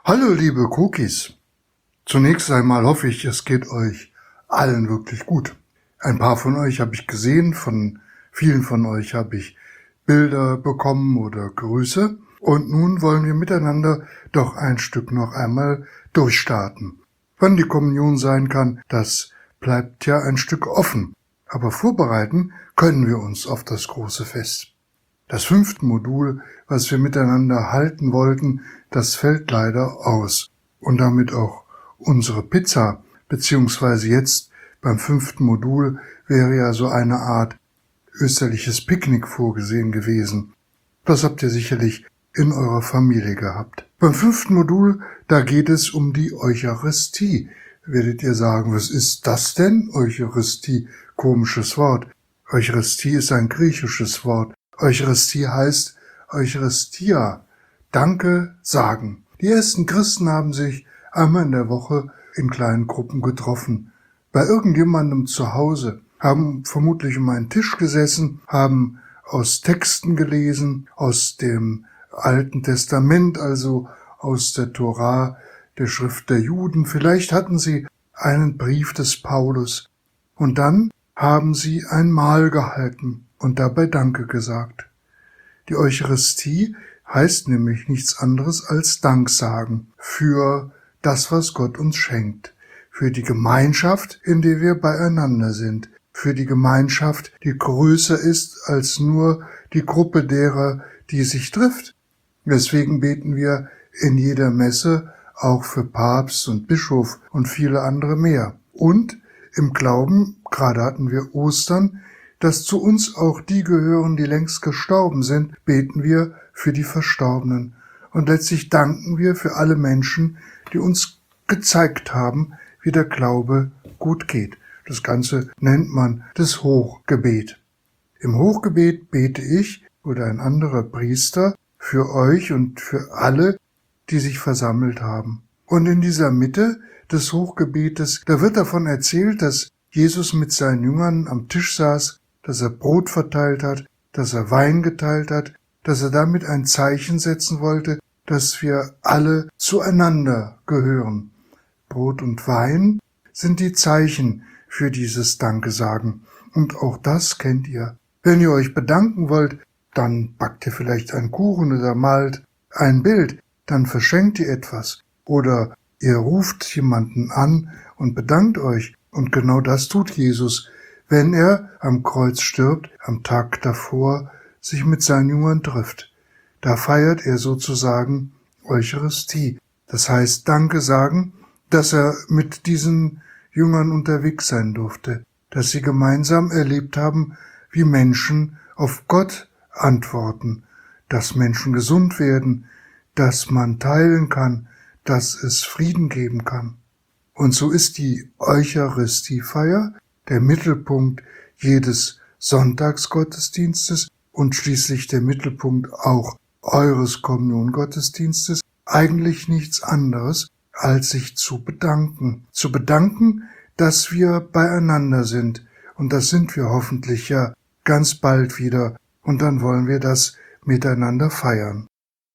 Hallo liebe Cookies. Zunächst einmal hoffe ich, es geht euch allen wirklich gut. Ein paar von euch habe ich gesehen, von vielen von euch habe ich Bilder bekommen oder Grüße. Und nun wollen wir miteinander doch ein Stück noch einmal durchstarten. Wann die Kommunion sein kann, das bleibt ja ein Stück offen. Aber vorbereiten können wir uns auf das große Fest. Das 5. Modul, was wir miteinander halten wollten, das fällt leider aus. Und damit auch unsere Pizza, beziehungsweise jetzt beim 5. Modul wäre ja so eine Art österliches Picknick vorgesehen gewesen. Das habt ihr sicherlich in eurer Familie gehabt. Beim 5. Modul, da geht es um die Eucharistie. Werdet ihr sagen, was ist das denn? Eucharistie, komisches Wort. Eucharistie ist ein griechisches Wort. Eucharistie heißt Eucharistia, Danke sagen. Die ersten Christen haben sich einmal in der Woche in kleinen Gruppen getroffen. Bei irgendjemandem zu Hause, haben vermutlich um einen Tisch gesessen, haben aus Texten gelesen, aus dem Alten Testament, also aus der Tora, der Schrift der Juden. Vielleicht hatten sie einen Brief des Paulus. Und dann haben sie ein Mahl gehalten und dabei Danke gesagt. Die Eucharistie heißt nämlich nichts anderes als Danksagen für das, was Gott uns schenkt, für die Gemeinschaft, in der wir beieinander sind, für die Gemeinschaft, die größer ist als nur die Gruppe derer, die sich trifft. Deswegen beten wir in jeder Messe auch für Papst und Bischof und viele andere mehr. Und im Glauben, gerade hatten wir Ostern, dass zu uns auch die gehören, die längst gestorben sind, beten wir für die Verstorbenen. Und letztlich danken wir für alle Menschen, die uns gezeigt haben, wie der Glaube gut geht. Das Ganze nennt man das Hochgebet. Im Hochgebet bete ich oder ein anderer Priester für euch und für alle, die sich versammelt haben. Und in dieser Mitte des Hochgebetes, da wird davon erzählt, dass Jesus mit seinen Jüngern am Tisch saß, dass er Brot verteilt hat, dass er Wein geteilt hat, dass er damit ein Zeichen setzen wollte, dass wir alle zueinander gehören. Brot und Wein sind die Zeichen für dieses Dankesagen. Und auch das kennt ihr. Wenn ihr euch bedanken wollt, dann backt ihr vielleicht einen Kuchen oder malt ein Bild, dann verschenkt ihr etwas. Oder ihr ruft jemanden an und bedankt euch. Und genau das tut Jesus, wenn er am Kreuz stirbt, am Tag davor sich mit seinen Jüngern trifft. Da feiert er sozusagen Eucharistie. Das heißt, Danke sagen, dass er mit diesen Jüngern unterwegs sein durfte, dass sie gemeinsam erlebt haben, wie Menschen auf Gott antworten, dass Menschen gesund werden, dass man teilen kann, dass es Frieden geben kann. Und so ist die Eucharistiefeier der Mittelpunkt jedes Sonntagsgottesdienstes und schließlich der Mittelpunkt auch eures Kommuniongottesdienstes, eigentlich nichts anderes, als sich zu bedanken. Zu bedanken, dass wir beieinander sind. Und das sind wir hoffentlich ja ganz bald wieder. Und dann wollen wir das miteinander feiern.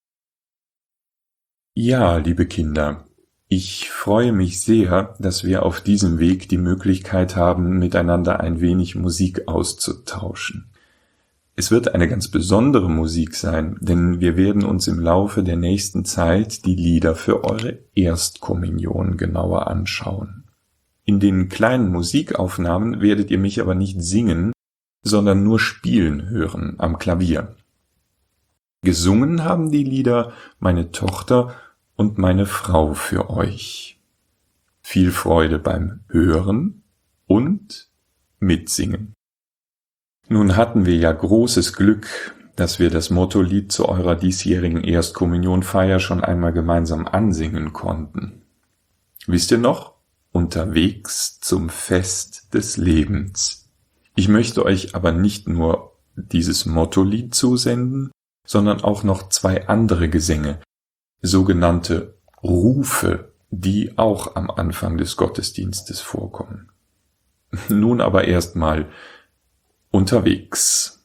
Ja, liebe Kinder, ich freue mich sehr, dass wir auf diesem Weg die Möglichkeit haben, miteinander ein wenig Musik auszutauschen. Es wird eine ganz besondere Musik sein, denn wir werden uns im Laufe der nächsten Zeit die Lieder für eure Erstkommunion genauer anschauen. In den kleinen Musikaufnahmen werdet ihr mich aber nicht singen, sondern nur spielen hören am Klavier. Gesungen haben die Lieder meine Tochter und meine Frau für euch. Viel Freude beim Hören und Mitsingen. Nun hatten wir ja großes Glück, dass wir das Mottolied zu eurer diesjährigen Erstkommunionfeier schon einmal gemeinsam ansingen konnten. Wisst ihr noch? Unterwegs zum Fest des Lebens. Ich möchte euch aber nicht nur dieses Mottolied zusenden, sondern auch noch 2 andere Gesänge, sogenannte Rufe, die auch am Anfang des Gottesdienstes vorkommen. Nun aber erstmal unterwegs.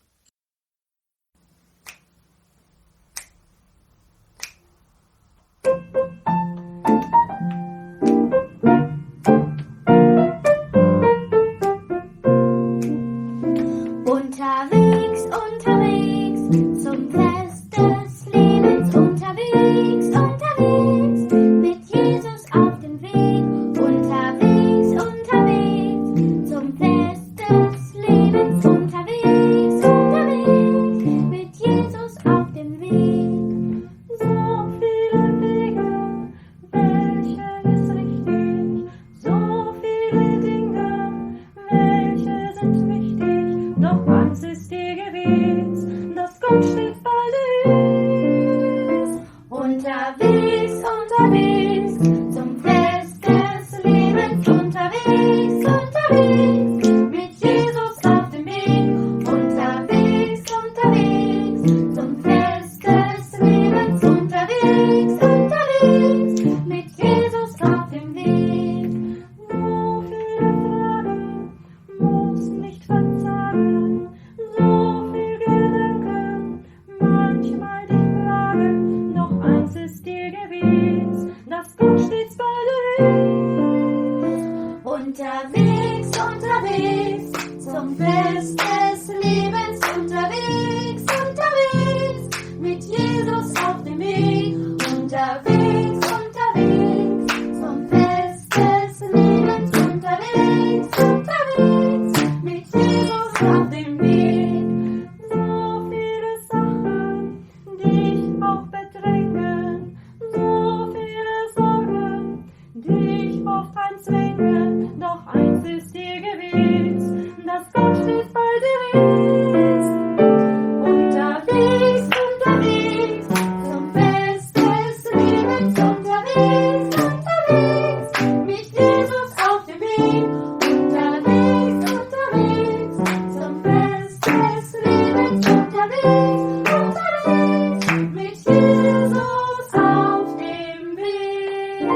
Gebets, dass Gott stets bei dir ist. Unterwegs, unterwegs, zum Fest des Lebens, unterwegs, unterwegs, mit Jesus auf dem Weg. Unterwegs, unterwegs, zum Fest des Lebens, unterwegs, unterwegs, mit Jesus auf dem Weg. So viele Sachen, die dich auch bedrängen, so viele Sorgen, die dich oft einzwängen, doch eins ist dir gewiss, dass Gott stets bei dir ist. Unterwegs, unterwegs, zum Fest des Lebens, unterwegs, unterwegs, mit Jesus auf dem Weg. Unterwegs, unterwegs, zum Fest des Lebens, unterwegs, unterwegs, mit Jesus auf dem Weg.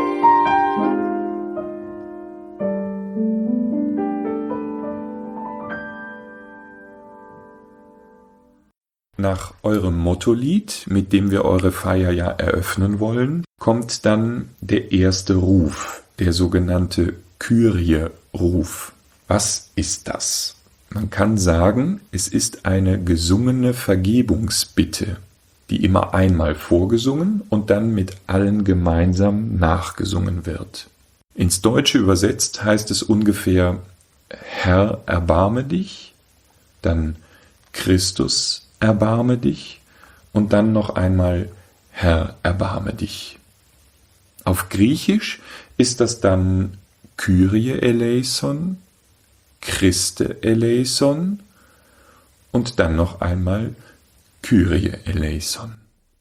Nach eurem Mottolied, mit dem wir eure Feier ja eröffnen wollen, kommt dann der erste Ruf, der sogenannte Kyrie-Ruf. Was ist das? Man kann sagen, es ist eine gesungene Vergebungsbitte, die immer einmal vorgesungen und dann mit allen gemeinsam nachgesungen wird. Ins Deutsche übersetzt heißt es ungefähr: Herr, erbarme dich, dann Christus, erbarme dich und dann noch einmal Herr, erbarme dich. Auf Griechisch ist das dann Kyrie eleison, Christe eleison und dann noch einmal Kyrie eleison.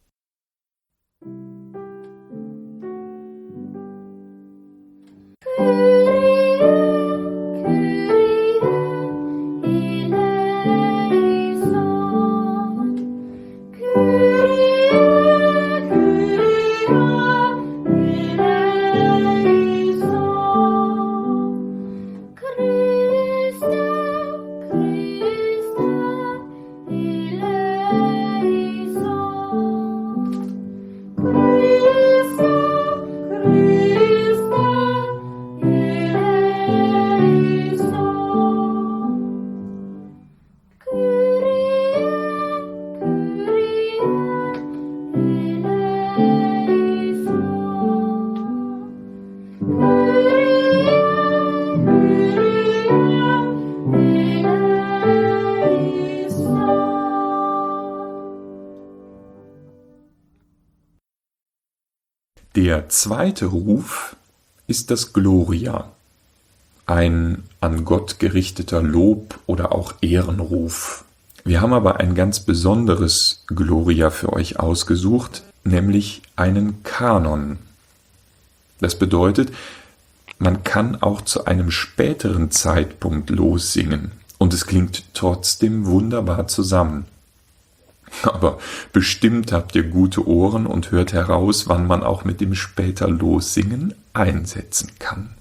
Der zweite Ruf ist das Gloria, ein an Gott gerichteter Lob- oder auch Ehrenruf. Wir haben aber ein ganz besonderes Gloria für euch ausgesucht, nämlich einen Kanon. Das bedeutet, man kann auch zu einem späteren Zeitpunkt lossingen und es klingt trotzdem wunderbar zusammen. Aber bestimmt habt ihr gute Ohren und hört heraus, wann man auch mit dem später Lossingen einsetzen kann.